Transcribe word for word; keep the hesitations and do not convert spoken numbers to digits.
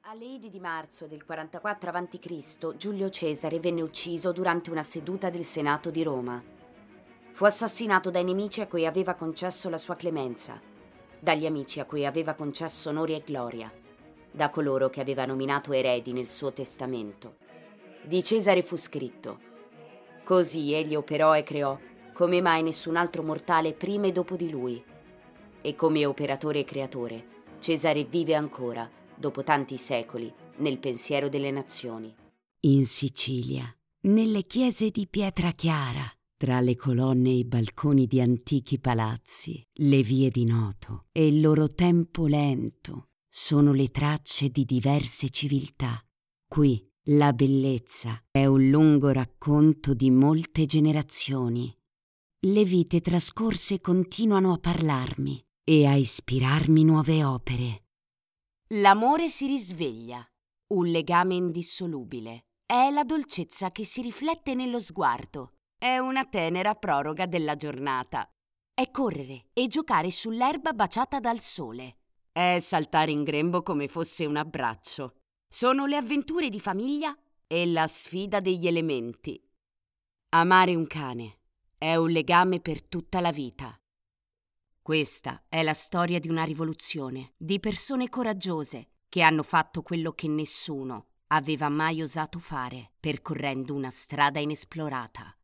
Alle Idi di marzo del quarantaquattro avanti Cristo, Giulio Cesare venne ucciso durante una seduta del Senato di Roma. Fu assassinato dai nemici a cui aveva concesso la sua clemenza, dagli amici a cui aveva concesso onori e gloria, da coloro che aveva nominato eredi nel suo testamento. Di Cesare fu scritto: così egli operò e creò, come mai nessun altro mortale prima e dopo di lui. E come operatore e creatore, Cesare vive ancora, dopo tanti secoli, nel pensiero delle nazioni. In Sicilia, nelle chiese di pietra chiara, tra le colonne e i balconi di antichi palazzi, le vie di Noto e il loro tempo lento sono le tracce di diverse civiltà. Qui la bellezza è un lungo racconto di molte generazioni. Le vite trascorse continuano a parlarmi e a ispirarmi nuove opere. L'amore si risveglia, un legame indissolubile. È la dolcezza che si riflette nello sguardo. È una tenera proroga della giornata. È correre e giocare sull'erba baciata dal sole. È saltare in grembo come fosse un abbraccio. Sono le avventure di famiglia e la sfida degli elementi. Amare un cane è un legame per tutta la vita. Questa è la storia di una rivoluzione, di persone coraggiose che hanno fatto quello che nessuno aveva mai osato fare, percorrendo una strada inesplorata.